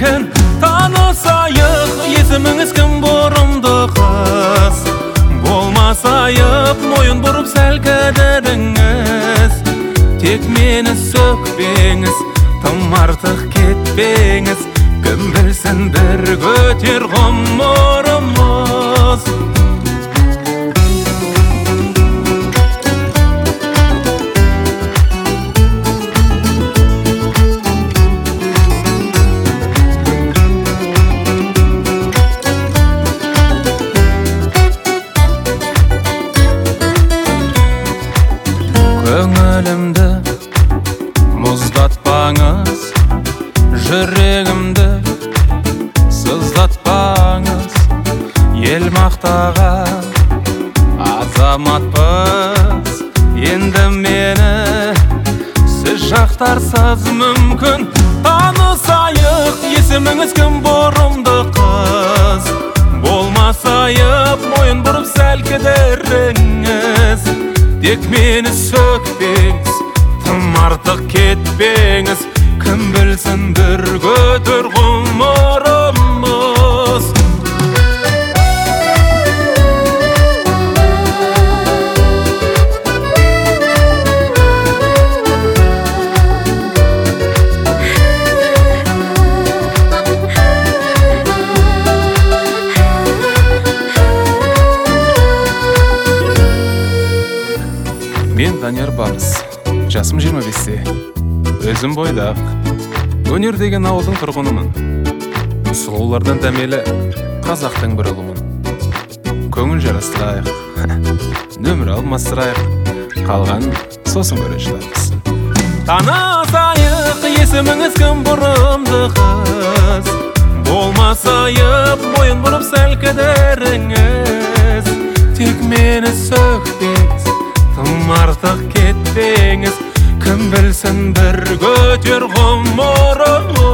mümkün tanısayıq, есіміңіз кім бұрымды қыз. Болмасайып, мойын бұрып сәл кідіріңіз. Тек мені сөкпеңіз, тым артық кетпеңіз. Кім білсін бір көтер ғұмырымыз. Көңілімді мұздатпаңыз, жүрегімді сыздатпаңыз. Ел мақтаған азаматпыз, енді мені сіз жақтарсыз мүмкін танысайық, есіміңіз кім бұрымды қыз. Болмасайып, мойын бұрып сәл кідіріңіз. Тек мені сөкпеңіз, тым артық кетпеңіз. Кім білсін бір көтер ғұмырымыз. Мен Данияр Барыс, жасым 25-те, өзім бойдақ, өнер деген ауылдың тұрғынымын. Сұлулардан дәмелі қазақтың бір ұлымын. Көңіл жарастырайық, нөмір алмастырайық, қалған сосын көре шыдармыз. Танысайық, есіміңіз кім бұрымды қыз. Болмасайып, мойын бұрып сәл кідіріңіз. Тек мені сөкпеңіз, тым артық кетпеңіз. Кім білсін бір көтер ғұмырымыз.